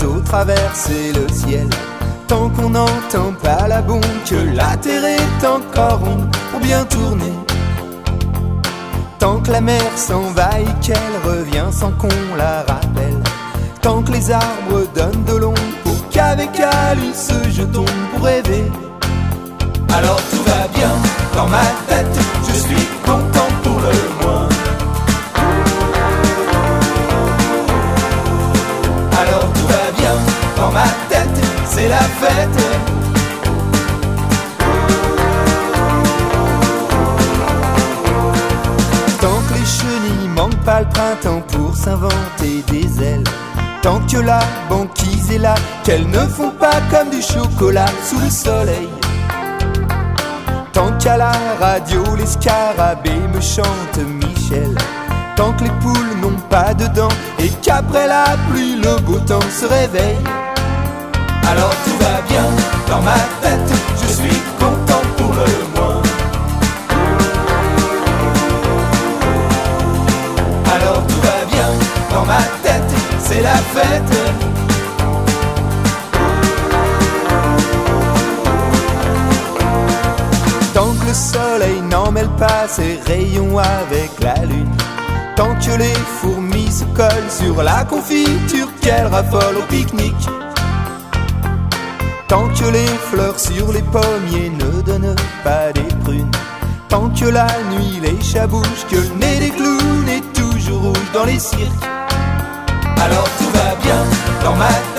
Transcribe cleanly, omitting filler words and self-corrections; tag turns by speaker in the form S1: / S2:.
S1: bateau traverser le ciel. Tant qu'on n'entend pas la bombe, que la terre est encore ronde pour bien tourner. Tant que la mer s'en va et qu'elle revient sans qu'on la rappelle. Tant que les arbres donnent de l'ombre pour qu'avec elle il se jetons pour rêver. Alors tout va bien dans ma tête, je suis content pour le moins. Alors tout va bien dans ma tête, c'est la fête. Tant que les chenilles manquent pas le printemps pour s'inventer des ailes. Tant que la banquise est là, qu'elles ne font pas comme du chocolat sous le soleil. Tant qu'à la radio les scarabées me chantent Michel. Tant que les poules n'ont pas de dents et qu'après la pluie le beau temps se réveille. Alors tout va bien dans ma tête, je suis content pour le moins. Alors tout va bien dans ma tête, c'est la fête. Tant que le soleil n'en mêle pas ses rayons avec la lune. Tant que les fourmis se collent sur la confiture qu'elles raffolent au pique-nique. Tant que les fleurs sur les pommiers ne donnent pas des prunes. Tant que la nuit les chats bougent, que le nez des clowns est toujours rouge dans les cirques. Alors tout va bien dans ma